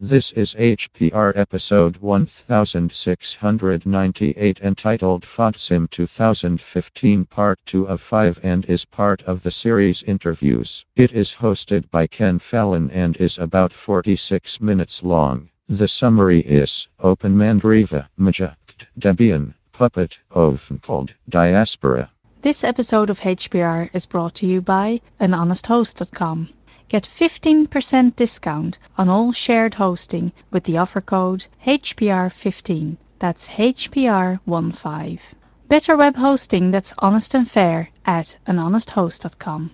This is HPR episode 1698 entitled FODSIM 2015 Part 2 of 5 and is part of the series interviews. It is hosted by Ken Fallon and is about 46 minutes long. The summary is OpenMandriva, Maject, Debian, Puppet, called Diaspora. This episode of HPR is brought to you by anhonesthost.com. Get 15% discount on all shared hosting with the offer code HPR15. That's HPR15. Better web hosting that's honest and fair at anhonesthost.com.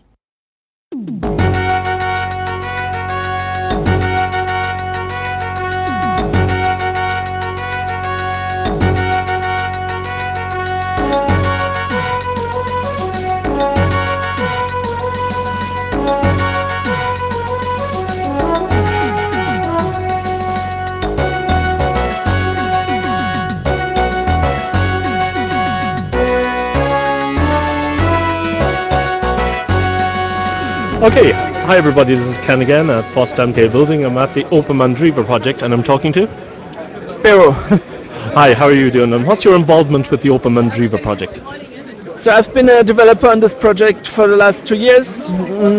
Okay, hi everybody, this is Ken again at Post MK Building. I'm at the OpenMandriva project and I'm talking to... Pero. Hi, how are you doing and what's your involvement with the OpenMandriva project? So I've been a developer on this project for the last 2 years.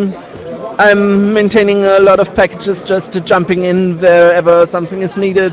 I'm maintaining a lot of packages, just jumping in wherever something is needed.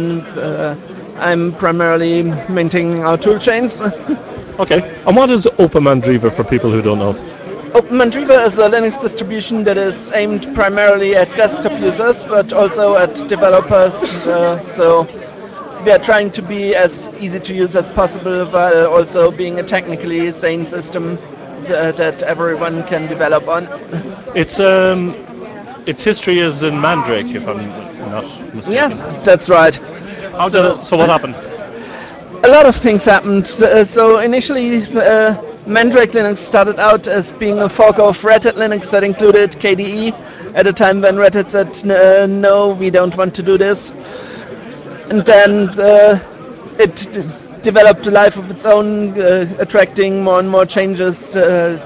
I'm primarily maintaining our tool chains. Okay, and what is OpenMandriva for people who don't know? OpenMandriva is a Linux distribution that is aimed primarily at desktop users, but also at developers. So we are trying to be as easy to use as possible, while also being a technically sane system that everyone can develop on. Its history is in Mandrake, if I'm not mistaken. Yes, that's right. So what happened? A lot of things happened. So initially, Mandrake Linux started out as being a fork of Red Hat Linux that included KDE at a time when Red Hat said, no, we don't want to do this. And then it developed a life of its own, attracting more and more changes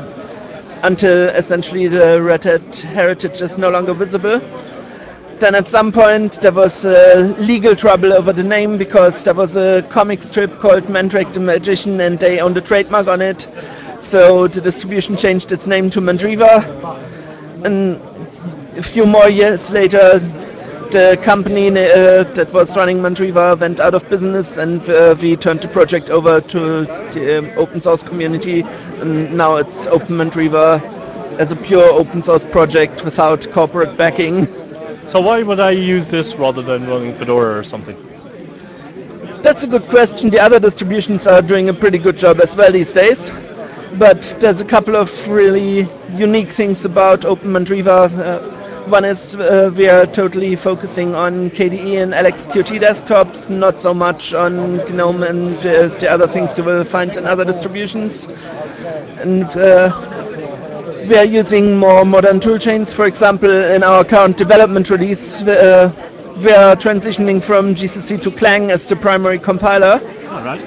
until essentially the Red Hat heritage is no longer visible. Then at some point there was legal trouble over the name because there was a comic strip called Mandrake the Magician and they owned a trademark on it. So the distribution changed its name to Mandriva. And a few more years later, the company that was running Mandriva went out of business and we turned the project over to the open source community. And now it's Open Mandriva as a pure open source project without corporate backing. So why would I use this rather than running Fedora or something? That's a good question. The other distributions are doing a pretty good job as well these days. But there's a couple of really unique things about OpenMandriva. One is we are totally focusing on KDE and LXQT desktops, not so much on GNOME and the other things you will find in other distributions. And we are using more modern toolchains. For example, in our current development release, we are transitioning from GCC to Clang as the primary compiler. All right.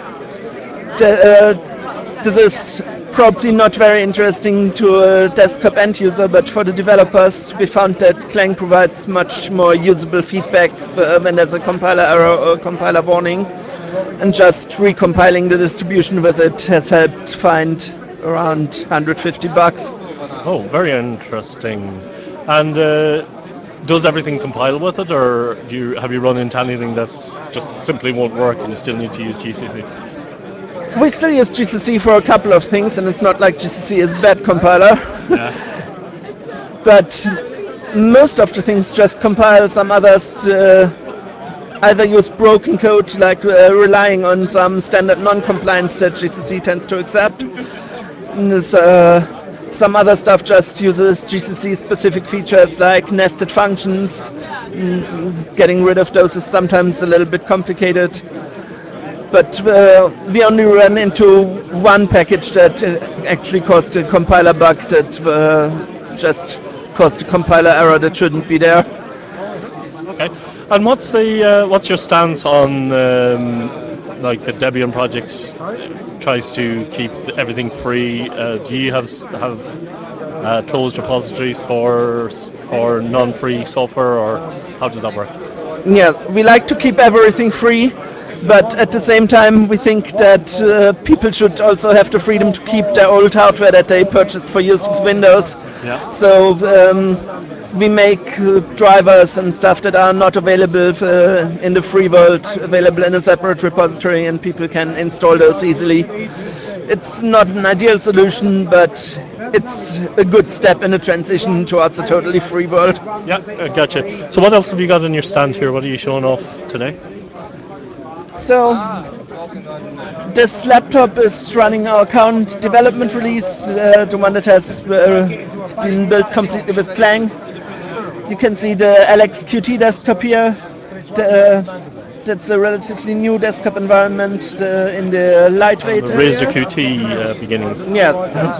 This is probably not very interesting to a desktop end user, but for the developers, we found that Clang provides much more usable feedback when there's a compiler error or compiler warning. And just recompiling the distribution with it has helped find around 150 bugs. Oh, very interesting. And does everything compile with it, or have you run into anything that's just simply won't work and you still need to use GCC? We still use GCC for a couple of things, and it's not like GCC is a bad compiler. Yeah. But most of the things just compile. Some others either use broken code, like relying on some standard non-compliance that GCC tends to accept. Some other stuff just uses GCC-specific features like nested functions. Getting rid of those is sometimes a little bit complicated. But we only ran into one package that actually caused a compiler bug that just caused a compiler error that shouldn't be there. Okay. And what's your stance on like the Debian project tries to keep everything free? Do you have closed repositories for non-free software, or how does that work? Yeah, we like to keep everything free, but at the same time, we think that people should also have the freedom to keep their old hardware that they purchased for use with Windows. Yeah. So we make drivers and stuff that are not available in the free world, available in a separate repository, and people can install those easily. It's not an ideal solution, but it's a good step in the transition towards a totally free world. Yeah, gotcha. So what else have you got on your stand here? What are you showing off today? So this laptop is running our current development release, the one that has been built completely with Clang. You can see the LXQT desktop here. That's a relatively new desktop environment in the And lightweight the Razor area. QT beginnings. Yes.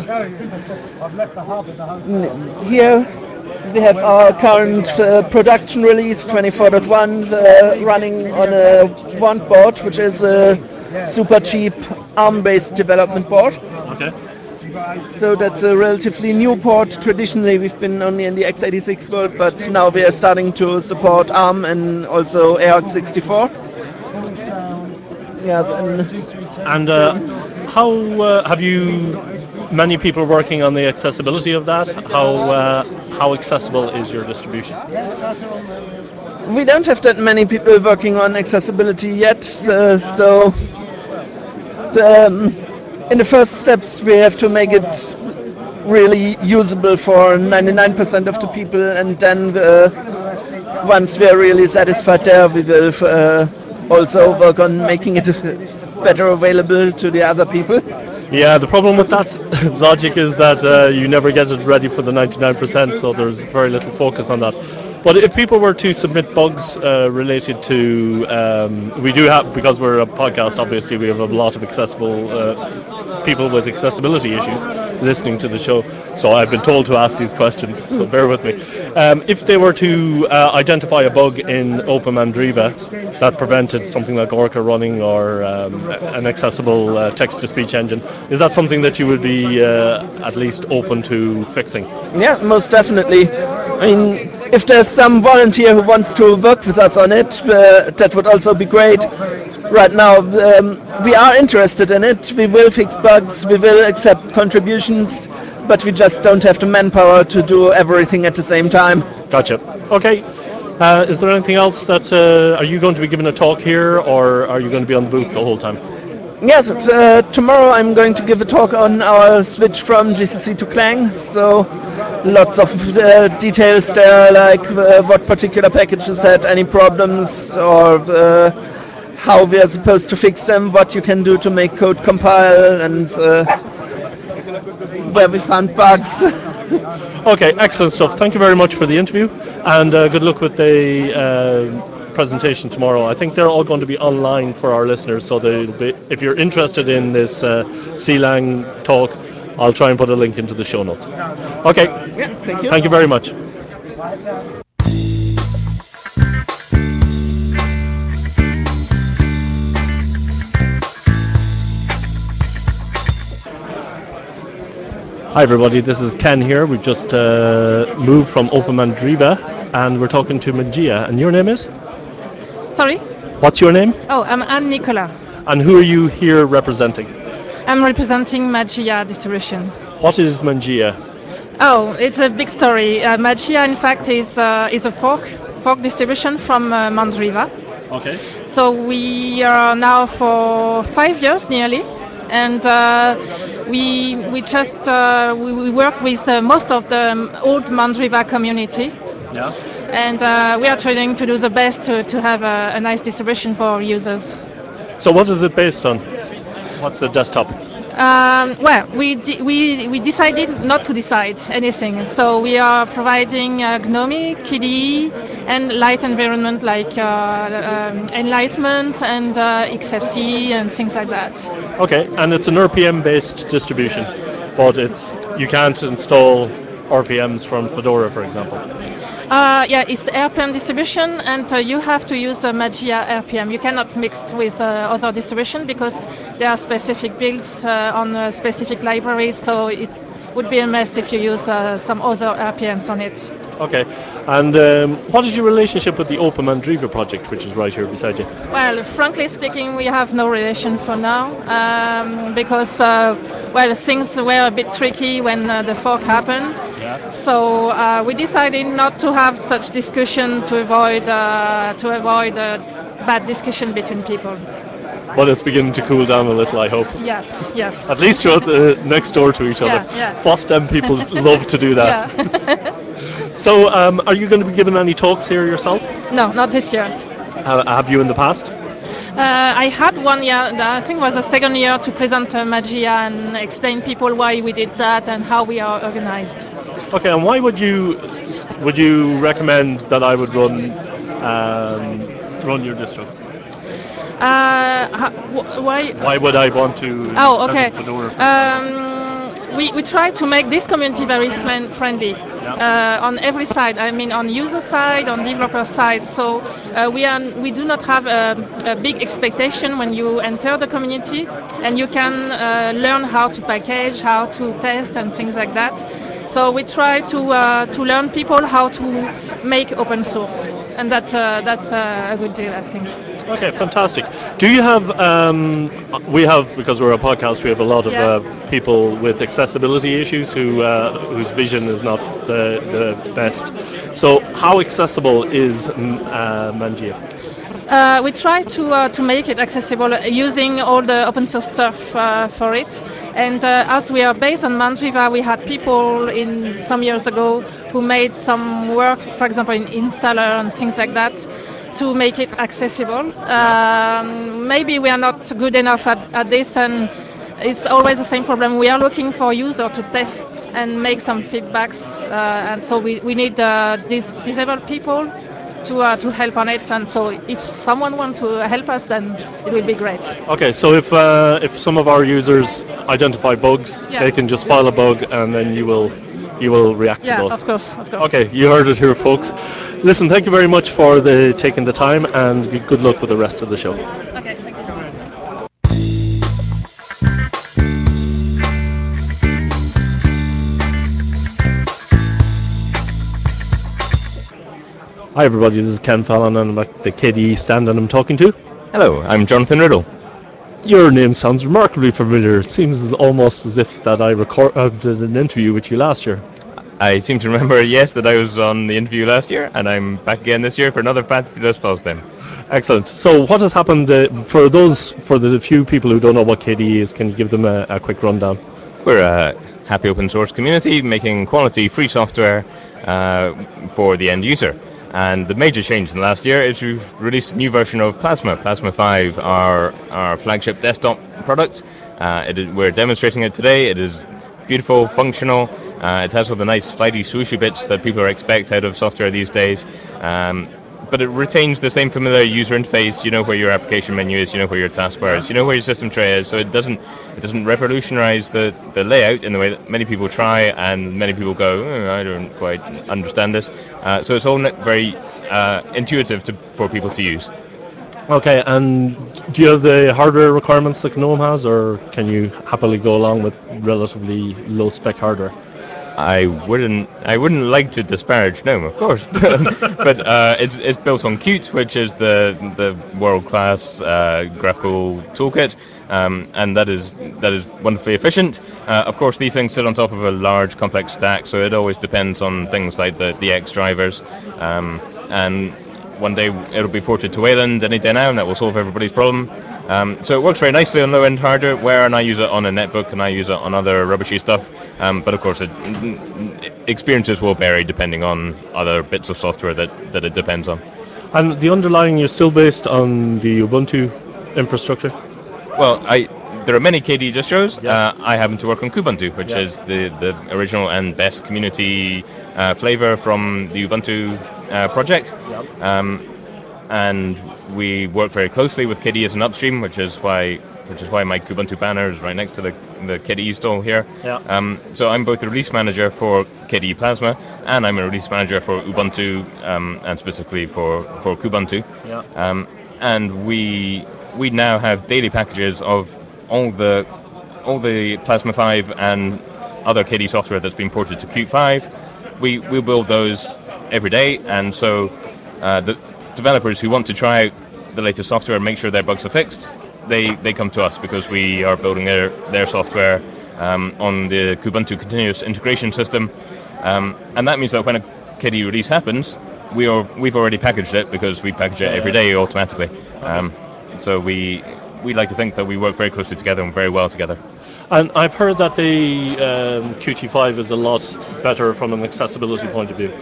Here we have our current production release 24.1 running on a Wand board, which is a super cheap ARM-based development board. Okay. So that's a relatively new port. Traditionally, we've been only in the x86 world, but now we are starting to support ARM and also ARC64. Yeah, And how have you many people working on the accessibility of that? How accessible is your distribution? we don't have that many people working on accessibility yet, so in the first steps we have to make it really usable for 99% of the people, and then once we are really satisfied there, we will also work on making it better available to the other people. Yeah, the problem with that logic is that you never get it ready for the 99%, so there's very little focus on that. But if people were to submit bugs related to, we do have, because we're a podcast, obviously we have a lot of accessible people with accessibility issues listening to the show. So I've been told to ask these questions, so bear with me. If they were to identify a bug in OpenMandriva that prevented something like Orca running or an accessible text-to-speech engine, is that something that you would be at least open to fixing? Yeah, most definitely. I mean, if there's some volunteer who wants to work with us on it, that would also be great. Right now, we are interested in it. We will fix bugs, we will accept contributions, but we just don't have the manpower to do everything at the same time. Gotcha. Okay. Is there anything else that are you going to be giving a talk here, or are you going to be on the booth the whole time? Yes, tomorrow I'm going to give a talk on our switch from GCC to Clang. So lots of details there, like what particular packages had any problems, or how we are supposed to fix them, what you can do to make code compile, and where we found bugs. Okay, excellent stuff. Thank you very much for the interview, and good luck with the presentation tomorrow. I think they're all going to be online for our listeners, so they'll be, if you're interested in this CLang talk, I'll try and put a link into the show notes. Okay, Yeah, thank you. thank you very much. Hi everybody, this is Ken here. We've just moved from OpenMandriva and we're talking to Magia. And your name is? Sorry? What's your name? Oh, I'm Anne Nicolas. And who are you here representing? I'm representing Magia distribution. What is Magia? Oh, it's a big story. Magia, in fact, is a fork distribution from Mandriva. Okay. So we are now for 5 years nearly, and we just we work with most of the old Mandriva community. Yeah. And we are trying to do the best to have a nice distribution for our users. So what is it based on? What's the desktop? Well, we decided not to decide anything. So we are providing GNOME, KDE, and light environment like Enlightenment and XFC and things like that. Okay, and it's an RPM based distribution, but you can't install RPMs from Fedora, for example. Yeah, it's RPM distribution, and you have to use Magia RPM. You cannot mix it with other distribution because there are specific builds on specific libraries, so it would be a mess if you use some other RPMs on it. Okay. And what is your relationship with the Open Mandriva project, which is right here beside you? Well, frankly speaking, we have no relation for now because, well, things were a bit tricky when the fork happened. So we decided not to have such discussion to avoid bad discussion between people. But it's beginning to cool down a little, I hope. Yes, yes. At least you're next door to each other. Yeah, yeah. FOSDEM people love to do that. Yeah. So, are you going to be giving any talks here yourself? No, not this year. Have you in the past? I had one year, I think it was the second year, to present Magia and explain people why we did that and how we are organized. Okay, and why would you recommend that I would run your distro? Why? Why would I want to Oh, stand okay. in Fedora, for example? We try to make this community very friendly on every side. I mean, on user side, on developer side. So we do not have a big expectation when you enter the community, and you can learn how to package, how to test, and things like that. So we try to learn people how to make open source, and that's a good deal, I think. Okay, fantastic. Do you have? We have, because we're a podcast. We have a lot of people with accessibility issues whose vision is not the best. So, how accessible is Mangia? We try to make it accessible using all the open source stuff for it. And as we are based on Mandriva, we had people in some years ago who made some work, for example, in installer and things like that, to make it accessible. Maybe we are not good enough at this, and it's always the same problem. We are looking for users to test and make some feedbacks, and so we need these disabled people to help on it. And so if someone wants to help us, then it will be great. Okay, so if some of our users identify bugs, Yeah. they can just file a bug, and then you will react to Yeah, those. of course, of course. Okay, you heard it here, folks. Listen, thank you very much for taking the time, and good luck with the rest of the show. Okay, thank you. Hi, everybody. This is Ken Fallon, and I'm at the KDE stand, and I'm talking to. Hello, I'm Jonathan Riddle. Your name sounds remarkably familiar. It seems almost as if that I did an interview with you last year. I seem to remember, yes, that I was on the interview last year, and I'm back again this year for another fabulous FOSDEM. Excellent. So, what has happened for the few people who don't know what KDE is? Can you give them a quick rundown? We're a happy open source community making quality free software for the end user. And the major change in the last year is we've released a new version of Plasma, Plasma 5, our flagship desktop product. We're demonstrating it today. It is beautiful, functional. It has all the nice slidey, swooshy bits that people expect out of software these days. But it retains the same familiar user interface. You know where your application menu is, you know where your taskbar is, you know where your system tray is. So it doesn't revolutionize the layout in the way that many people try, and many people go, I don't quite understand this. So it's all very intuitive for people to use. Okay, and do you have the hardware requirements that GNOME has, or can you happily go along with relatively low spec hardware? I wouldn't like to disparage GNOME, of course, but it's built on Qt, which is the world class graphical toolkit, and that is wonderfully efficient. Of course, these things sit on top of a large complex stack, so it always depends on things like the X drivers, and one day it'll be ported to Wayland any day now, and that will solve everybody's problem. So it works very nicely on low-end hardware, and I use it on a netbook, and I use it on other rubbishy stuff. But of course, experiences will vary depending on other bits of software that it depends on. And the underlying, you're still based on the Ubuntu infrastructure? Well, there are many KDE distros. Yes. I happen to work on Kubuntu, which is the original and best community flavor from the Ubuntu project. Yep. And we work very closely with KDE as an upstream, which is why my Kubuntu banner is right next to the KDE stall here. Yeah. So I'm both the release manager for KDE Plasma, and I'm a release manager for Ubuntu, and specifically for Kubuntu. Yeah. And we now have daily packages of all the Plasma 5 and other KDE software that's been ported to Qt 5. We build those every day, and so the developers who want to try out the latest software and make sure their bugs are fixed, they come to us because we are building their software on the Kubuntu continuous integration system, and that means that when a KDE release happens, we've already packaged it because we package it every day automatically. So we like to think that we work very closely together and very well together. And I've heard that the Qt5 is a lot better from an accessibility point of view.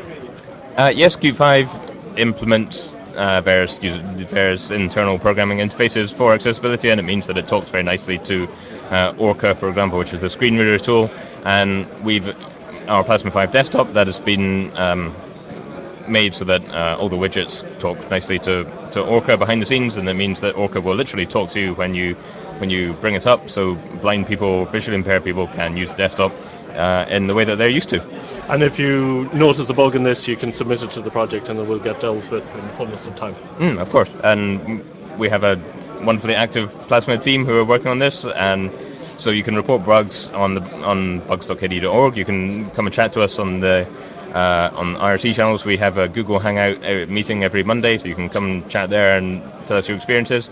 Yes, Qt5 implements various internal programming interfaces for accessibility, and it means that it talks very nicely to Orca, for example, which is the screen reader tool. And our Plasma 5 desktop that has been made so that all the widgets talk nicely to Orca behind the scenes, and that means that Orca will literally talk to you when you bring it up, so blind people, visually impaired people can use the desktop in the way that they're used to. And if you notice a bug in this, you can submit it to the project and it will get dealt with in the fullness of time. Of course, and we have a wonderfully active Plasma team who are working on this, and so you can report bugs on bugs.kde.org. You can come and chat to us on IRC channels. We have a Google Hangout meeting every Monday, so you can come and chat there and tell us your experiences.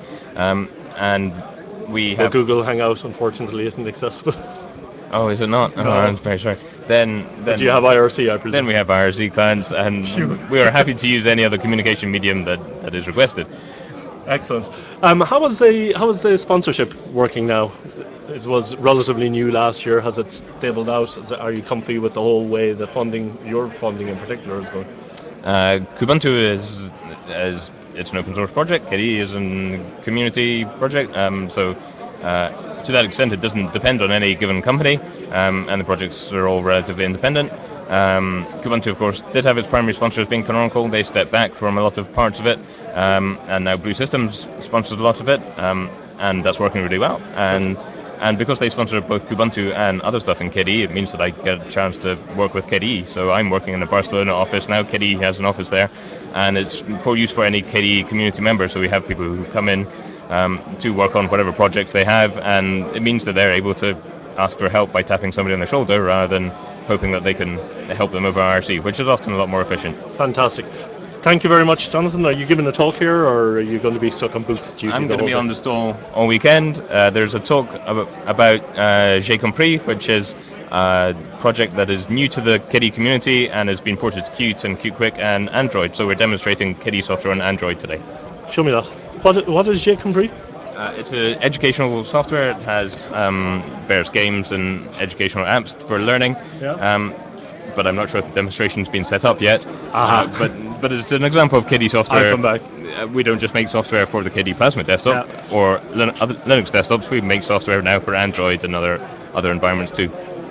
And we have Google Hangout, unfortunately, isn't accessible. Oh, is it not? No. I'm very sorry. Then do you have IRC, I presume? Then we have IRC clients, and we are happy to use any other communication medium that is requested. Excellent. How is the sponsorship working now? It was relatively new last year. Has it stabled out? Are you comfy with the whole way the funding, your funding in particular, is going? Kubuntu is it's an open source project. KDE is a community project. So to that extent, it doesn't depend on any given company, and the projects are all relatively independent. Kubuntu, of course, did have its primary sponsors being Canonical. They stepped back from a lot of parts of it, and now Blue Systems sponsors a lot of it, and that's working really well. And because they sponsor both Kubuntu and other stuff in KDE, it means that I get a chance to work with KDE. So I'm working in the Barcelona office now. KDE has an office there, and it's for use for any KDE community member. So we have people who come in to work on whatever projects they have, and it means that they're able to ask for help by tapping somebody on the shoulder rather than hoping that they can help them over IRC, which is often a lot more efficient. Fantastic. Thank you very much, Jonathan. Are you giving a talk here, or are you going to be stuck on booth duty? I'm going to be on the stall all weekend. There's a talk about J'ai Compris, which is a project that is new to the KDE community and has been ported to Qt and Qt and Android. So we're demonstrating KDE software on Android today. Show me that. What is J'ai Compris? It's an educational software. It has various games and educational apps for learning. Yeah. But I'm not sure if the demonstration's been set up yet. But it's an example of KDE software. I'll come back. We don't just make software for the KDE Plasma desktop or other Linux desktops. We make software now for Android and other environments too.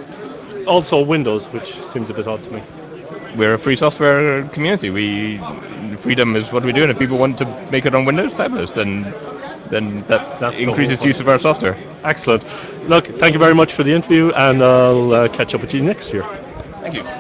Also Windows, which seems a bit odd to me. We're a free software community. Freedom is what we do, and if people want to make it on Windows, fabulous. Then that increases use of our software. Excellent. Look, thank you very much for the interview, and I'll catch up with you next year. Thank you.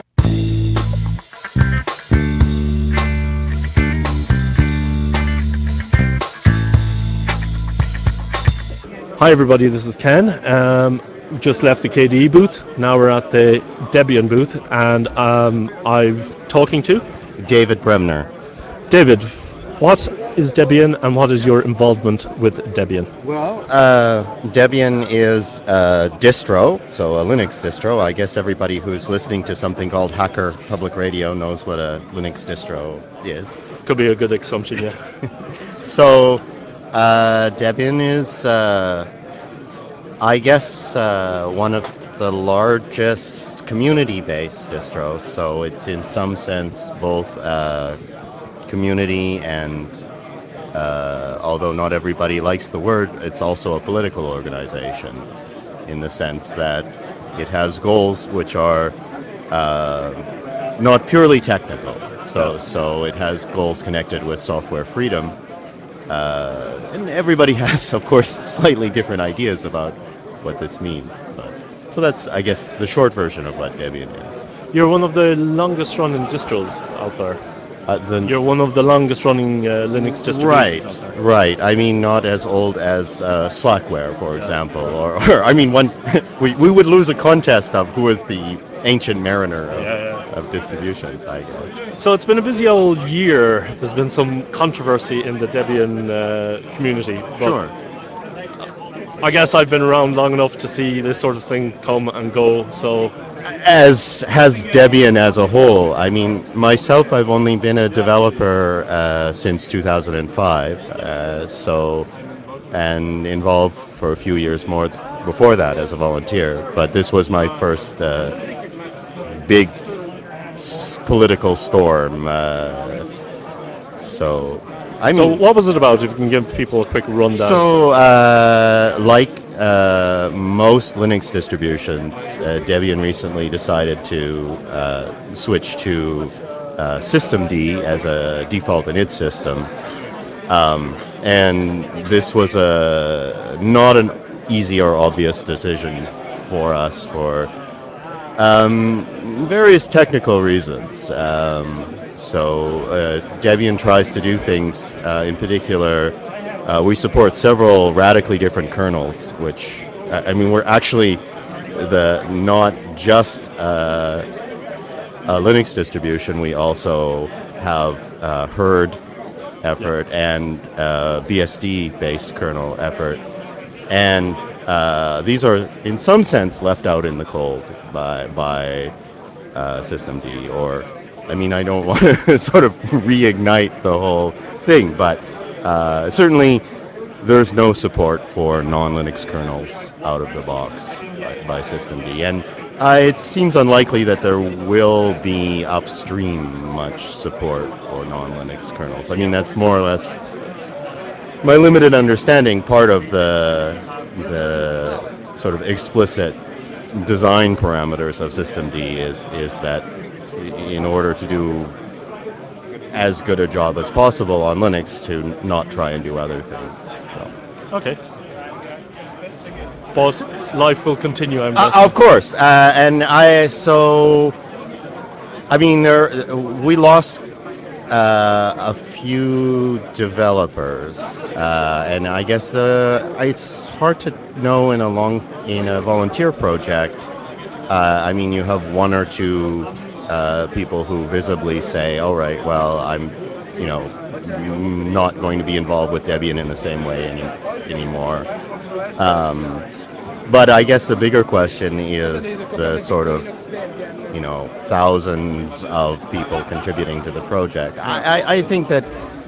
Hi everybody, this is Ken. We just left the KDE booth. Now we're at the Debian booth, and I'm talking to David Bremner. David, what is Debian and what is your involvement with Debian? Well, Debian is a distro, so a Linux distro. I guess everybody who's listening to something called Hacker Public Radio knows what a Linux distro is. Could be a good assumption, yeah. So Debian is, I guess, one of the largest community-based distros. So it's in some sense both community and, although not everybody likes the word, it's also a political organization in the sense that it has goals which are not purely technical. So it has goals connected with software freedom. And everybody has, of course, slightly different ideas about what this means. So that's, I guess, the short version of what Debian is. You're one of the longest-running distros out there. You're one of the longest-running Linux distributions out there. Right. I mean, not as old as Slackware, for example. Or I mean, we would lose a contest of who is the ancient mariner of distributions, I guess. So it's been a busy old year. There's been some controversy in the Debian community, but Sure. I guess I've been around long enough to see this sort of thing come and go. So As has Debian as a whole. I mean, myself, I've only been a developer since 2005, and involved for a few years more before that as a volunteer. But this was my first big political storm. So, I so mean, what was it about? If you can give people a quick rundown. so, like most Linux distributions, Debian recently decided to switch to systemd as a default in its system, and this was not an easy or obvious decision for us for various technical reasons. Debian tries to do things, in particular, we support several radically different kernels, which, I mean, we're actually not just a Linux distribution, we also have herd effort and BSD-based kernel effort. And these are, in some sense, left out in the cold by systemd. Or, I mean, I don't want to sort of reignite the whole thing, but certainly there's no support for non-Linux kernels out of the box by systemd, and it seems unlikely that there will be upstream much support for non-Linux kernels. I mean, that's more or less my limited understanding. Part of the sort of explicit design parameters of systemd is that in order to do as good a job as possible on Linux, to not try and do other things. So. Okay. But life will continue, I'm guessing. Of course, I mean, we lost a few developers, and I guess it's hard to know in a volunteer project. I mean, you have one or two people who visibly say, "All right, well, I'm, you know, not going to be involved with Debian in the same way anymore." But I guess the bigger question is the sort of, thousands of people contributing to the project. I think that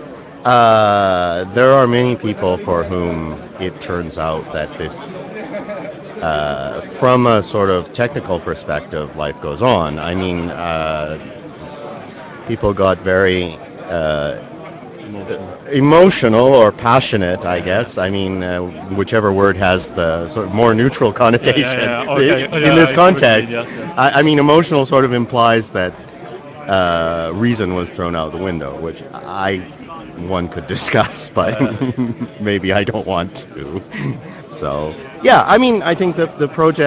there are many people for whom it turns out that this, from a sort of technical perspective, life goes on. I mean, people got very emotional or passionate, I guess. I mean, whichever word has the sort of more neutral connotation Okay. in this I see what you mean, context. yes, yeah. I mean, emotional sort of implies that reason was thrown out the window, which one could discuss, but maybe I don't want to. So, yeah, I mean, I think the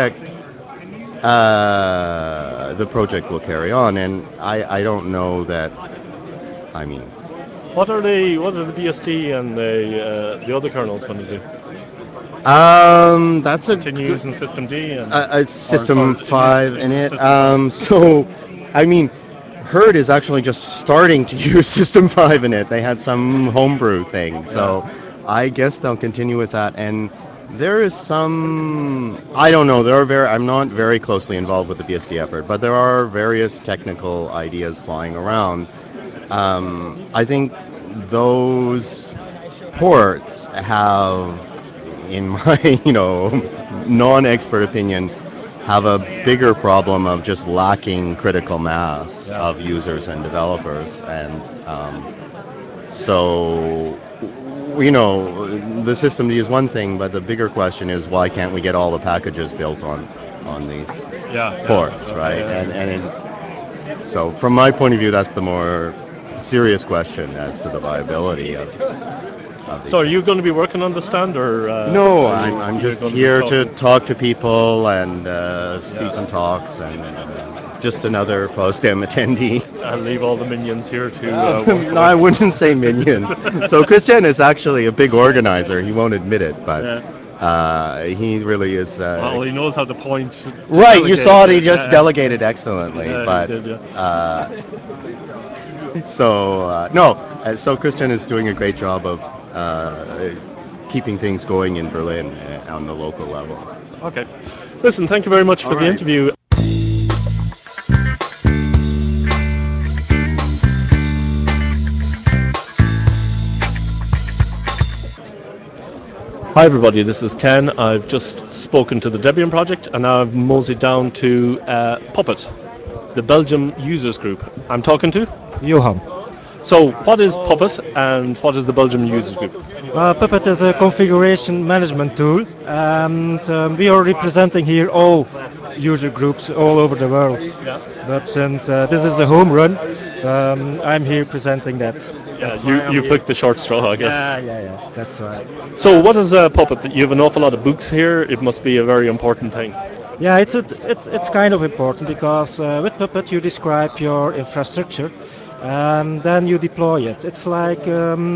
project will carry on, and I don't know that. I mean, What are the BSD and the other kernels going to do? that's a Continue using systemd and it's System 5 in it. So, I mean, Herd is actually just starting to use System 5 in it. They had some homebrew thing, so I guess they'll continue with that. And there is some, I don't know. I'm not very closely involved with the BSD effort, but there are various technical ideas flying around. I think those ports have, in my non-expert opinion, have a bigger problem of just lacking critical mass of users and developers, and so the systemd is one thing, but the bigger question is, why can't we get all the packages built on these ports, right? So from my point of view, that's the more serious question as to the viability of these So are you things. going to be working on the stand, or No, are you- I'm you're just going to be here to talking? talk to people and see some talks, and just another FOSDEM attendee. I'll leave all the minions here to work No, I away. wouldn't say minions. So Christian is actually a big organizer. He won't admit it, but He really is. Well, he knows how to point. To Right, you delegate. saw it. He Yeah, just yeah. delegated excellently, Yeah, he but did, yeah. no. So Christian is doing a great job of keeping things going in Berlin on the local level. Okay. Listen, thank you very much for All the right. interview. Hi everybody, this is Ken. I've just spoken to the Debian project and now I've moseyed down to Puppet, the Belgium users group. I'm talking to? Johan. So what is Puppet and what is the Belgium users group? Puppet is a configuration management tool, and we are representing here all user groups all over the world. Yeah. But since this is a home run, I'm here presenting that. That's why I'm You here. picked the short straw, I guess. Yeah. That's right. So what is Puppet? You have an awful lot of books here. It must be a very important thing. Yeah, it's kind of important because with Puppet you describe your infrastructure, and then you deploy it. It's like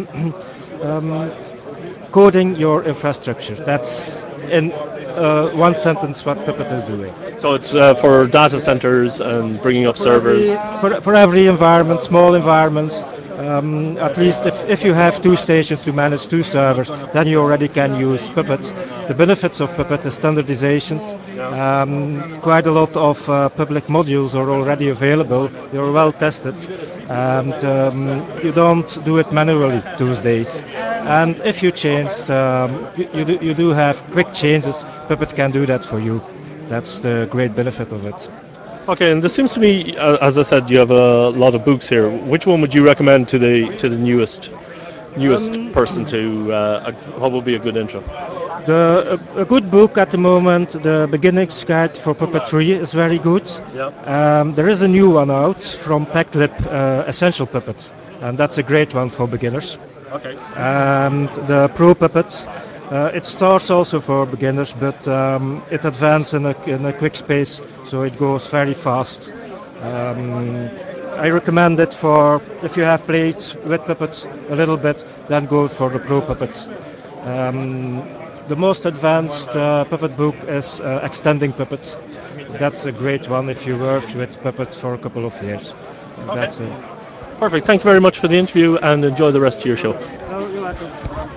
um, coding your infrastructure. That's in one sentence what Puppet is doing. So it's for data centers and bringing up servers. For every environment, small environments, at least if you have two stations to manage two servers, then you already can use Puppet. The benefits of Puppet is standardizations. Quite a lot of public modules are already available. They are well tested, and you don't do it manually these days. And if you change, you do have quick changes. Puppet can do that for you. That's the great benefit of it. Okay, and there seems to be, as I said, you have a lot of books here. Which one would you recommend to the newest person to? What would be a good intro? A good book at the moment, the Beginner's Guide for Puppetry, is very good. Yeah. There is a new one out from Pactlib, Essential Puppet, and that's a great one for beginners. Okay. And the Pro Puppet, it starts also for beginners, but it advances in a quick space, so it goes very fast. I recommend it for if you have played with Puppet a little bit, then go for the Pro Puppet. Um, the most advanced Puppet book is Extending Puppet. That's a great one if you worked with Puppet for a couple of years. That's it. Perfect. Thank you very much for the interview and enjoy the rest of your show. Oh, you're welcome.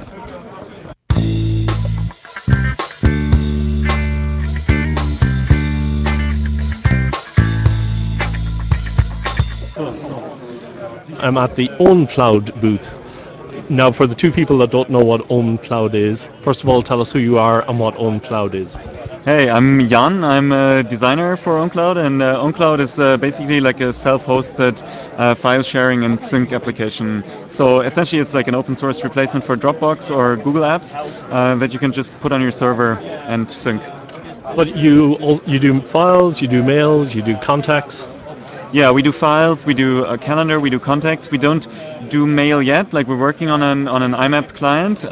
I'm at the OwnCloud booth. Now, for the two people that don't know what OwnCloud is, first of all, tell us who you are and what OwnCloud is. Hey, I'm Jan. I'm a designer for OwnCloud, and OwnCloud is basically like a self-hosted file sharing and sync application. So essentially, it's like an open source replacement for Dropbox or Google Apps that you can just put on your server and sync. But you do files, you do mails, you do contacts. Yeah, we do files, we do a calendar, we do contacts. We don't do mail yet. Like we're working on an IMAP client,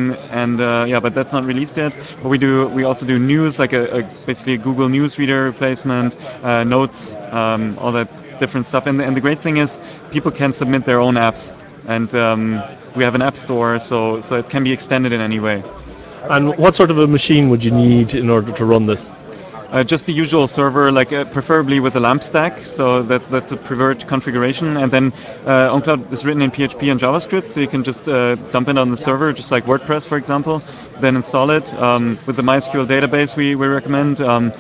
but that's not released yet. But we also do news, like basically a Google News Reader replacement, notes, all that different stuff. And the great thing is people can submit their own apps, and we have an app store, so it can be extended in any way. And what sort of a machine would you need in order to run this? Just the usual server, like preferably with a LAMP stack. So that's a preferred configuration. And then OwnCloud is written in PHP and JavaScript, so you can just dump it on the server, just like WordPress, for example. Then install it with the MySQL database we recommend,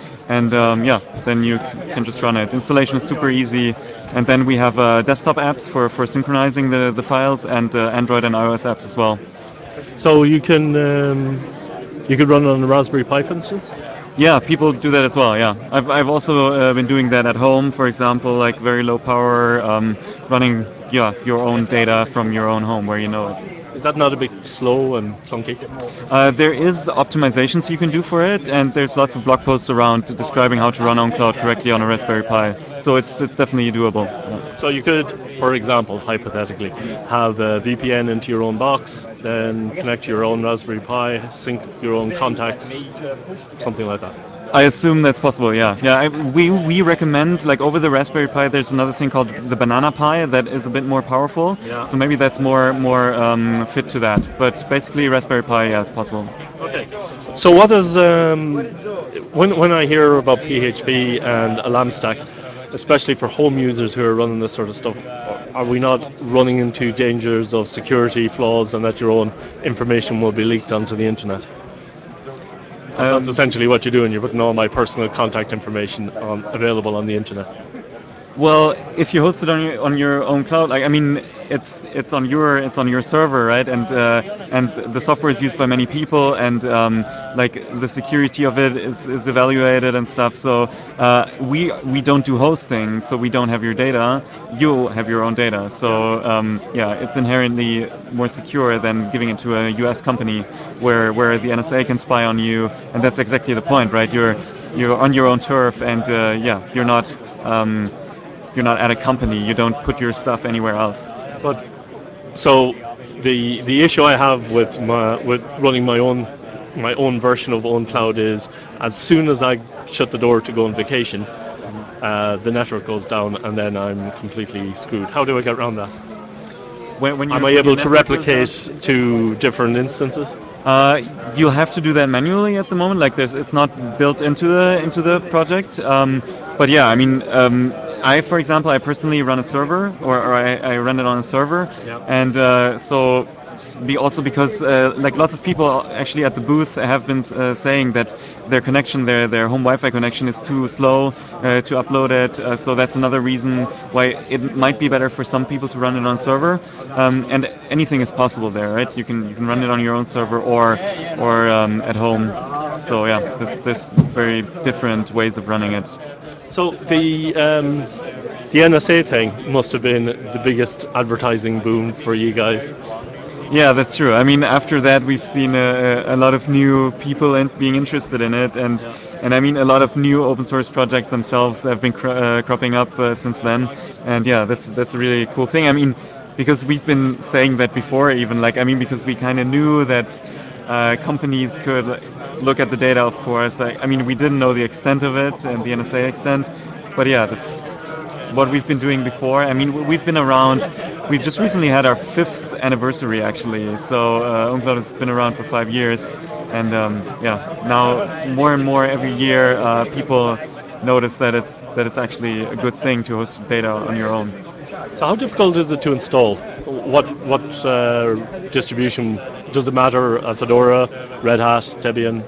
then you can just run it. Installation is super easy. And then we have desktop apps for synchronizing the files, and Android and iOS apps as well. So you can run it on a Raspberry Pi, for instance. Yeah, people do that as well. Yeah, I've also been doing that at home, for example, like very low power, running your own data from your own home where you know it. Is that not a bit slow and clunky? There is optimizations you can do for it, and there's lots of blog posts around describing how to run OwnCloud correctly on a Raspberry Pi. So it's definitely doable. Yeah. So you could, for example, hypothetically, have a VPN into your own box, then connect to your own Raspberry Pi, sync your own contacts, something like that. I assume that's possible, yeah. We recommend, like over the Raspberry Pi, there's another thing called the Banana Pi that is a bit more powerful. Yeah. So maybe that's more fit to that. But basically, Raspberry Pi, yeah, is possible. Okay. So what is when I hear about PHP and a LAMP stack, especially for home users who are running this sort of stuff, are we not running into dangers of security flaws and that your own information will be leaked onto the internet? 'Cause that's essentially what you're doing. You're putting all my personal contact information available on the internet. Well, if you host it on your own cloud, like I mean, it's on your server, right? And the software is used by many people, and like the security of it is evaluated and stuff. So we don't do hosting, so we don't have your data. You have your own data. So yeah, it's inherently more secure than giving it to a U.S. company where the NSA can spy on you, and that's exactly the point, right? You're on your own turf, and yeah, you're not. You're not at a company. You don't put your stuff anywhere else. But so the issue I have with running my own version of OwnCloud is as soon as I shut the door to go on vacation, the network goes down and then I'm completely screwed. How do I get around that? When am I able to replicate to different instances? You'll have to do that manually at the moment. Like it's not built into the project. But yeah, I mean, for example, I personally run a server, or I run it on a server, and so. Also because like lots of people actually at the booth have been saying that their connection, their home Wi-Fi connection is too slow to upload it. So that's another reason why it might be better for some people to run it on server. And anything is possible there, right? You can run it on your own server or at home. So yeah, there's very different ways of running it. So the NSA thing must have been the biggest advertising boom for you guys. Yeah, that's true. I mean, after that, we've seen a lot of new people being interested in it, and I mean, a lot of new open source projects themselves have been cropping up since then. And yeah, that's a really cool thing. I mean, because we've been saying that before, even like I mean, because we kind of knew that companies could look at the data. Of course, I mean, we didn't know the extent of it and the NSA extent, but yeah, that's what we've been doing before. I mean, we've been around. We just recently had our 5th anniversary, actually. So OwnCloud has been around for 5 years, and yeah, now more and more every year, people notice that it's actually a good thing to host data on your own. So how difficult is it to install? What distribution does it matter? Fedora, Red Hat, Debian?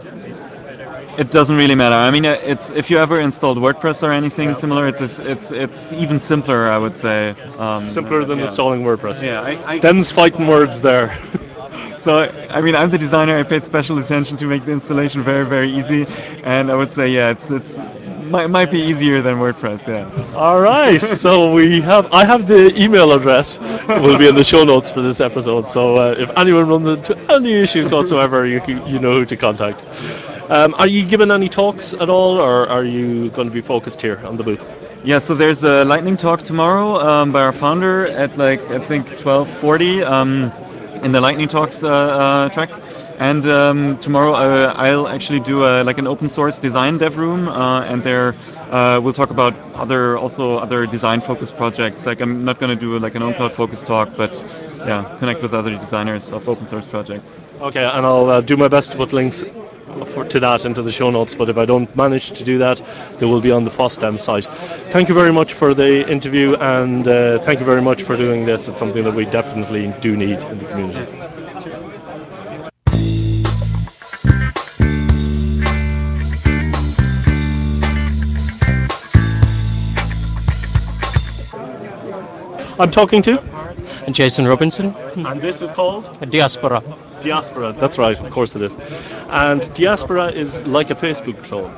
It doesn't really matter. I mean, it's if you ever installed WordPress or anything similar, it's even simpler, I would say. Simpler than installing WordPress. Yeah, Them's fighting words there. So, I mean, I'm the designer. I paid special attention to make the installation very, very easy, and I would say, yeah, it's might be easier than WordPress. Yeah. All right. So I have the email address. Will be in the show notes for this episode. So if anyone runs into any issues whatsoever, you know who to contact. Are you giving any talks at all, or are you going to be focused here on the booth? Yeah, so there's a lightning talk tomorrow by our founder at like I think 12:40 in the lightning talks track, and tomorrow I'll actually do like an open source design dev room, and there we'll talk about other design focused projects. Like I'm not going to do like an OwnCloud focused talk, but yeah, connect with other designers of open source projects. Okay, and I'll do my best to put links to that into the show notes, but if I don't manage to do that, they will be on the FOSDEM site. Thank you very much for the interview, and thank you very much for doing this. It's something that we definitely do need in the community. Cheers. I'm talking to Jason Robinson. And this is called? Diaspora. Diaspora, that's right, of course it is. And Diaspora is like a Facebook clone.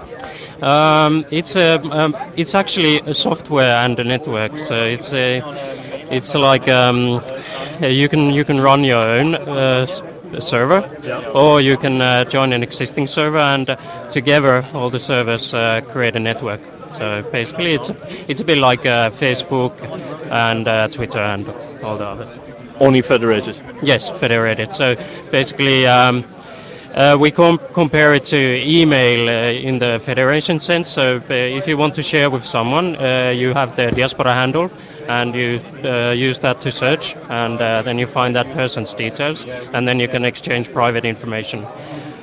It's actually a software and a network. So it's like you can run your own server, or you can join an existing server, and together all the servers create a network. So basically, it's a bit like Facebook and Twitter and all the others. Only federated? Yes, federated. So basically, we compare it to email in the federation sense. So if you want to share with someone, you have the diaspora handle, and you use that to search, and then you find that person's details, and then you can exchange private information.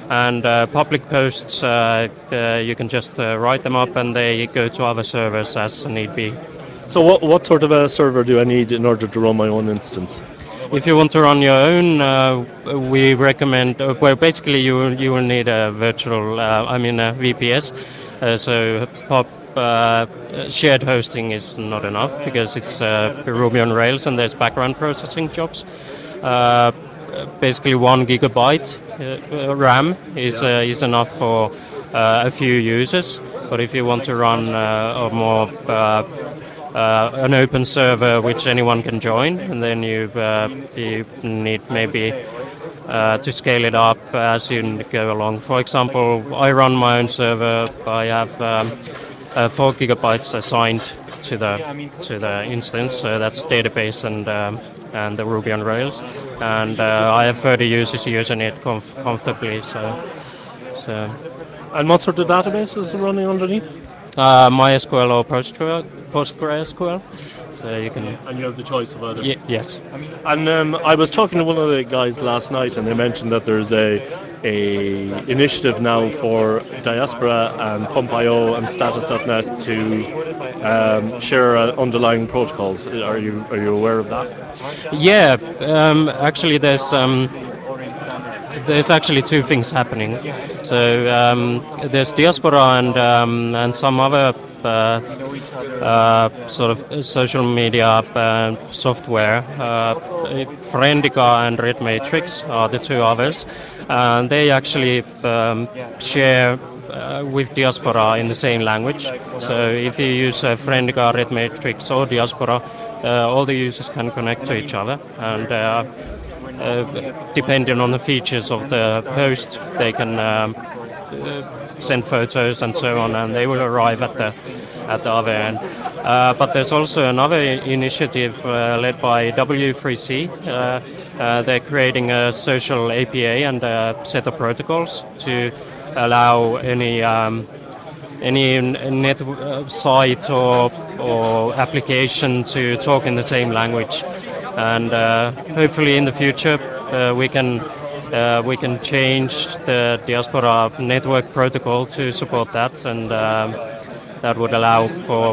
and public posts, you can just write them up and they go to other servers as need be. So what sort of a server do I need in order to run my own instance? If you want to run your own, we recommend. Well, basically, you will need a virtual, a VPS. So shared hosting is not enough because it's Ruby on Rails and there's background processing jobs. Uh, Basically, 1 gigabyte RAM is enough for a few users. But if you want to run a more an open server which anyone can join, and then you need maybe to scale it up as you go along. For example, I run my own server. I have 4 gigabytes assigned to the instance, so that's database and the Ruby on Rails, and I have 30 users using it comfortably. So. And what sort of database is running underneath? MySQL or PostgreSQL. So you can. And you have the choice of either. Yes. And I was talking to one of the guys last night, and they mentioned that there's a initiative now for Diaspora and Pump.io and Status.net to share underlying protocols. Are you aware of that? Yeah. Actually, there's actually two things happening. So there's Diaspora and some other sort of social media software. Friendica and Red Matrix are the two others, and they actually share with Diaspora in the same language. So if you use Friendica, Red Matrix, or Diaspora, all the users can connect to each other, and depending on the features of the host, they can send photos and so on, and they will arrive at the other end. But there's also another initiative led by W3C. They're creating a social APA and a set of protocols to allow any net site or application to talk in the same language, and hopefully in the future we can change the Diaspora network protocol to support that, and that would allow for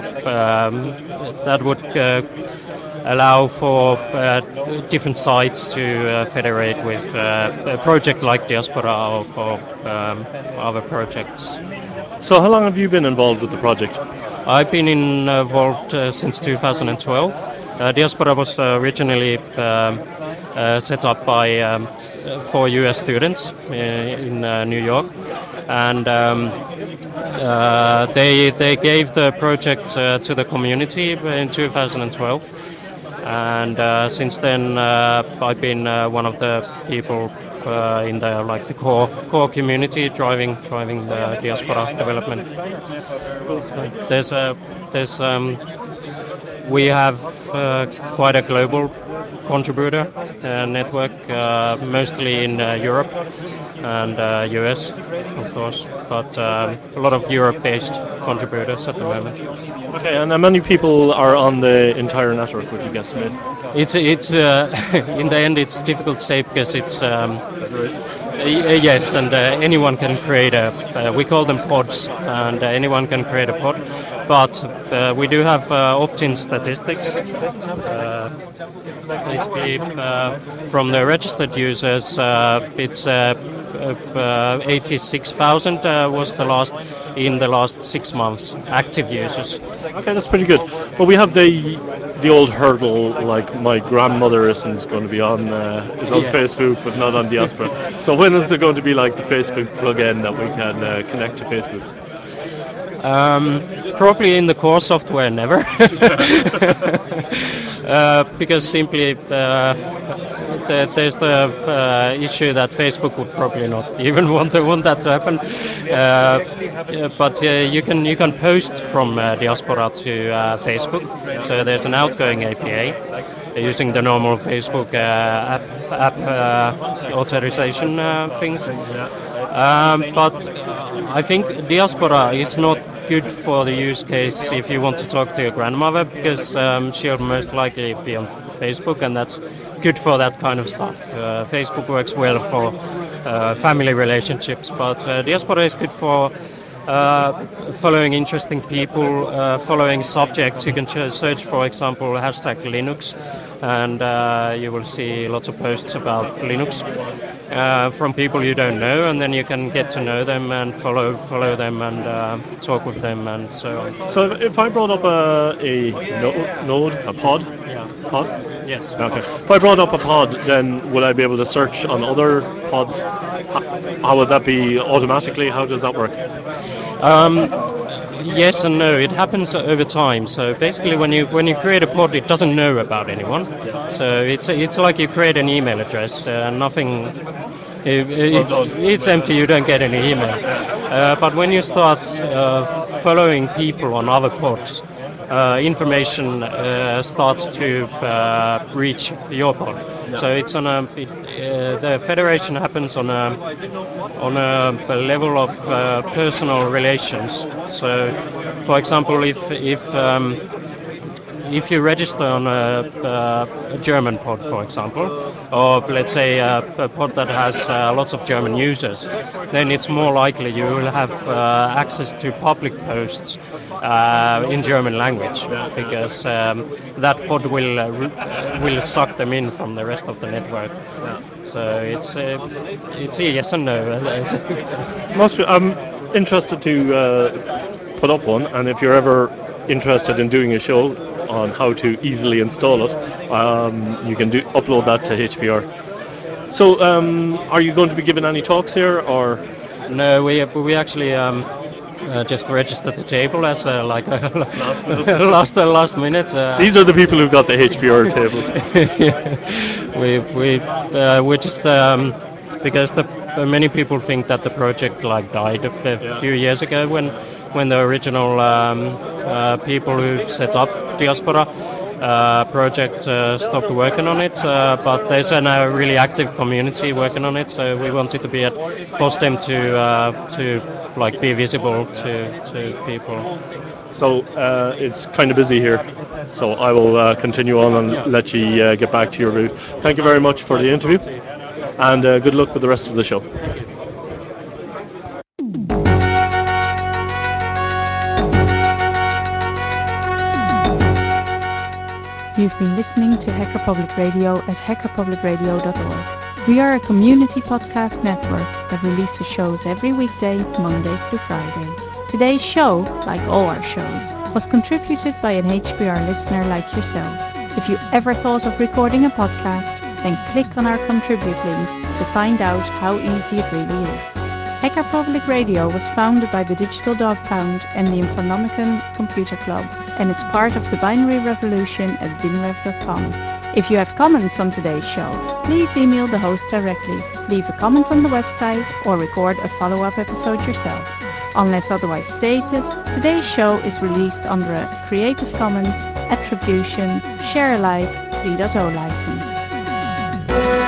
different sites to federate with a project like Diaspora or other projects. So how long have you been involved with the project? I've been involved since 2012. Diaspora was originally set up by 4 US students in New York, and they gave the project to the community in 2012. And since then, I've been one of the people in the core community driving the Diaspora development. We have quite a global contributor network, mostly in Europe and US, of course, but a lot of Europe-based contributors at the moment. Okay, and how many people are on the entire network, would you guesstimate? It's in the end it's difficult to say because it's yes, and anyone can create we call them pods, and anyone can create a pod, but we do have opt-in statistics. Basically, from the registered users, it's 86,000 was in the last 6 months active users. Okay, that's pretty good. But we have the old hurdle, like my grandmother isn't going to be on Facebook, but not on Diaspora. So when is there going to be like the Facebook plugin that we can connect to Facebook? Probably in the core software, never. Because simply there's the issue that Facebook would probably not even want that to happen. But you can post from Diaspora to Facebook. So there's an outgoing APA using the normal Facebook app authorization things. But I think Diaspora is not good for the use case if you want to talk to your grandmother, because she'll most likely be on Facebook, and that's good for that kind of stuff. Facebook works well for family relationships. But Diaspora is good for following interesting people, following subjects. You can search, for example, hashtag Linux, and you will see lots of posts about Linux from people you don't know, and then you can get to know them and follow them and talk with them and so on. So if I brought up a node, a pod, pod? Yes. Okay. If I brought up a pod, then would I be able to search on other pods? How would that be automatically? How does that work? Yes and no. It happens over time. So basically, when you create a pod, it doesn't know about anyone. So it's like you create an email address. Nothing. It's empty. You don't get any email. But when you start following people on other pods, information starts to reach your pod. So it's on the federation happens on a level of personal relations. So, for example, if you register on a German pod, for example, or let's say a pod that has lots of German users, then it's more likely you will have access to public posts in German language, because that pod will suck them in from the rest of the network. So it's a yes and no. I'm interested to put up one, and if you're ever interested in doing a show on how to easily install it, you can upload that to HPR. So, are you going to be giving any talks here, or? No, we actually just registered the table as like a last minute. These are the people who got the HPR table. we just because many people think that the project like died a few years ago when the original people who set up Diaspora project stopped working on it, but there's a really active community working on it, so we wanted to force them to like be visible to people. So it's kind of busy here, so I will continue on and let you get back to your route. Thank you very much for the interview, and good luck with the rest of the show. You've been listening to Hacker Public Radio at hackerpublicradio.org. We are a community podcast network that releases shows every weekday, Monday through Friday. Today's show, like all our shows, was contributed by an HPR listener like yourself. If you ever thought of recording a podcast, then click on our contribute link to find out how easy it really is. Hacker Public Radio was founded by the Digital Dog Pound and the Infonomicon Computer Club, and is part of the binary revolution at binrev.com. If you have comments on today's show, please email the host directly, leave a comment on the website, or record a follow-up episode yourself. Unless otherwise stated, today's show is released under a Creative Commons Attribution Share Alike 3.0 license.